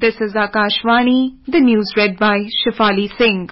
This is Akashvani, the news read by Shifali Singh.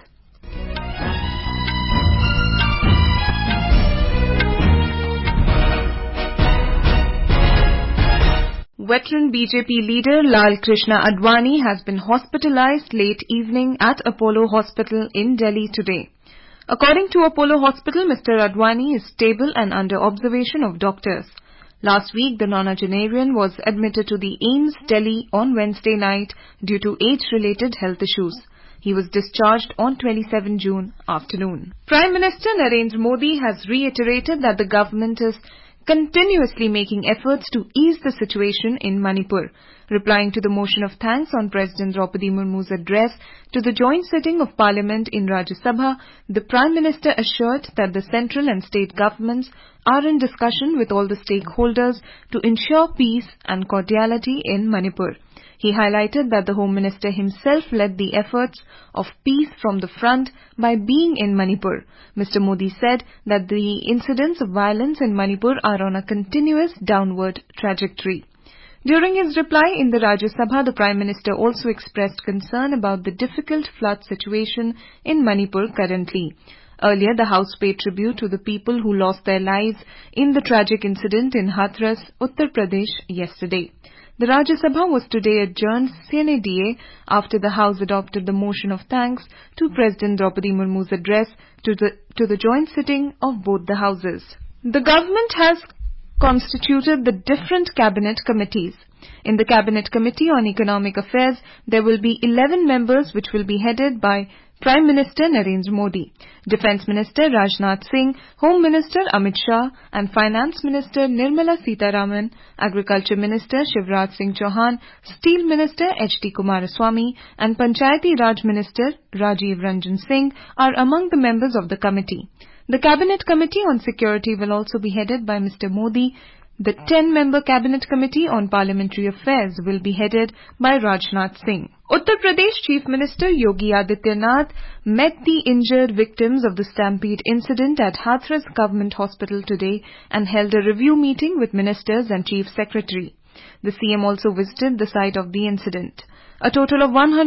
Veteran BJP leader Lal Krishna Advani has been hospitalized late evening at Apollo Hospital in Delhi today. According to Apollo Hospital, Mr. Advani is stable and under observation of doctors. Last week, the nonagenarian was admitted to the AIIMS, Delhi on Wednesday night due to age-related health issues. He was discharged on 27 June afternoon. Prime Minister Narendra Modi has reiterated that the government is continuously making efforts to ease the situation in Manipur. Replying to the motion of thanks on President Draupadi Murmu's address to the joint sitting of Parliament in Rajya Sabha, the Prime Minister assured that the central and state governments are in discussion with all the stakeholders to ensure peace and cordiality in Manipur. He highlighted that the Home Minister himself led the efforts of peace from the front by being in Manipur. Mr. Modi said that the incidents of violence in Manipur are on a continuous downward trajectory. During his reply in the Rajya Sabha, the Prime Minister also expressed concern about the difficult flood situation in Manipur currently. Earlier, the House paid tribute to the people who lost their lives in the tragic incident in Hathras, Uttar Pradesh yesterday. The Rajya Sabha was today adjourned sine die after the House adopted the motion of thanks to President Draupadi Murmu's address to the joint sitting of both the houses. The government has constituted the different cabinet committees. In the Cabinet Committee on Economic Affairs, there will be 11 members which will be headed by Prime Minister Narendra Modi, Defence Minister Rajnath Singh, Home Minister Amit Shah and Finance Minister Nirmala Sitharaman, Agriculture Minister Shivraj Singh Chauhan, Steel Minister H.D. Kumaraswamy and Panchayati Raj Minister Rajiv Ranjan Singh are among the members of the committee. The Cabinet Committee on Security will also be headed by Mr. Modi. The 10-member Cabinet Committee on Parliamentary Affairs will be headed by Rajnath Singh. Uttar Pradesh Chief Minister Yogi Adityanath met the injured victims of the stampede incident at Hathras Government Hospital today and held a review meeting with ministers and Chief Secretary. The CM also visited the site of the incident. A total of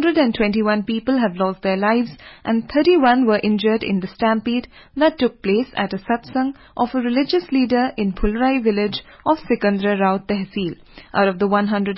121 people have lost their lives and 31 were injured in the stampede that took place at a satsang of a religious leader in Phulrai village of Sikandra Rao Tehsil. Out of the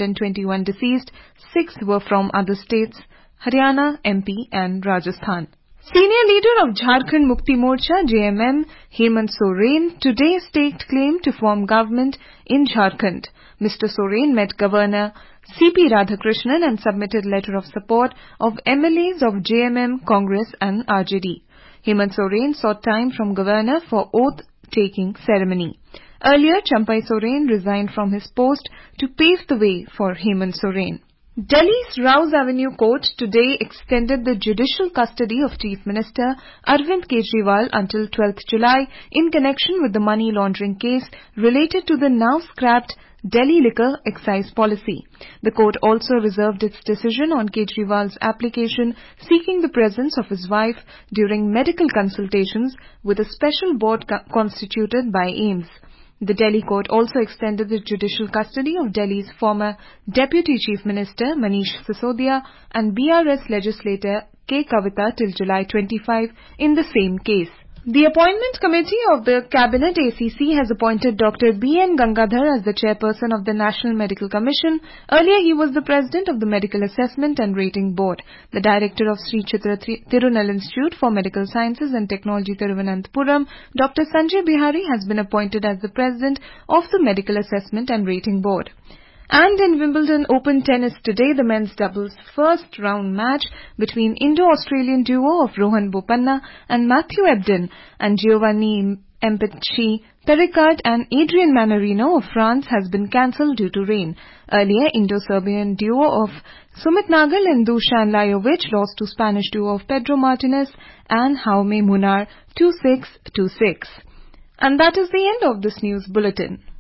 121 deceased, 6 were from other states, Haryana, MP and Rajasthan. Senior leader of Jharkhand Mukti Morcha JMM Hemant Soren today staked claim to form government in Jharkhand. Mr. Soren met Governor C.P. Radhakrishnan and submitted letter of support of MLAs of JMM, Congress and RJD. Hemant Soren sought time from Governor for oath-taking ceremony. Earlier, Champai Soren resigned from his post to pave the way for Hemant Soren. Delhi's Rouse Avenue Court today extended the judicial custody of Chief Minister Arvind Kejriwal until 12th July in connection with the money laundering case related to the now scrapped Delhi liquor excise policy. The court also reserved its decision on Kejriwal's application seeking the presence of his wife during medical consultations with a special board constituted by AIIMS. The Delhi court also extended the judicial custody of Delhi's former Deputy Chief Minister Manish Sisodia and BRS legislator K. Kavita till July 25 in the same case. The Appointment Committee of the Cabinet ACC has appointed Dr. B.N. Gangadhar as the chairperson of the National Medical Commission. Earlier, he was the president of the Medical Assessment and Rating Board. The director of Sri Chitra Tirunal Institute for Medical Sciences and Technology Thiruvananthapuram, Dr. Sanjay Bihari, has been appointed as the president of the Medical Assessment and Rating Board. And in Wimbledon Open Tennis today, the men's doubles first round match between Indo-Australian duo of Rohan Bopanna and Matthew Ebden and Giovanni Mpetshi Pericard and Adrian Manarino of France has been cancelled due to rain. Earlier, Indo-Serbian duo of Sumit Nagal and Dusan Lajovic lost to Spanish duo of Pedro Martinez and Jaume Munar 2-6, 2-6. And that is the end of this news bulletin.